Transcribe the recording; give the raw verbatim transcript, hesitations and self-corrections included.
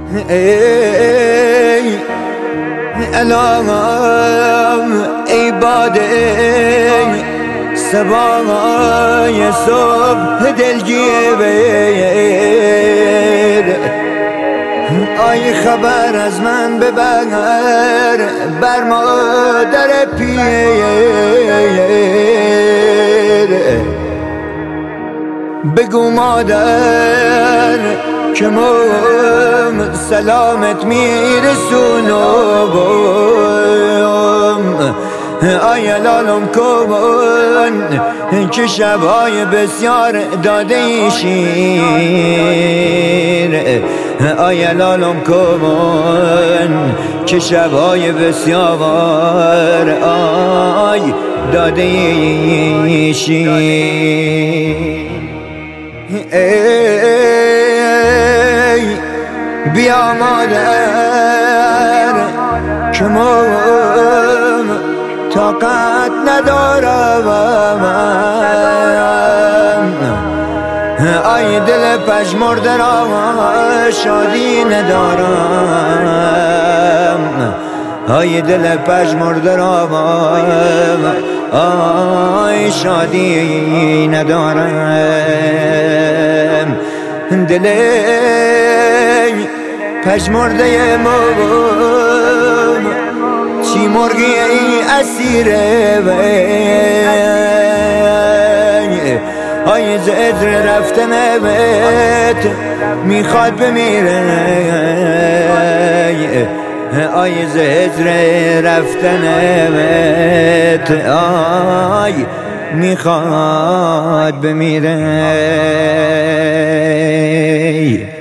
ای الهام ای باده صبای صبح دلگیر آی خبر از من ببر بر مادر پیر بگو مادر که من سلامت میرسونم آی لالم کن که شبای بسیار داده شیر آی لالم کن که شبای بسیار آی داده شیر ای بیا مادر که من طاقت ندارم آی دل پژمرده را شادی ندارم آی دل پژمرده را آی شادی ندارم دل پژمرده موم چی مرگی ای اسیره آی زهر رفتن بهت میخواد بمیره آی زهر رفتن بهت آی میخواد بمیره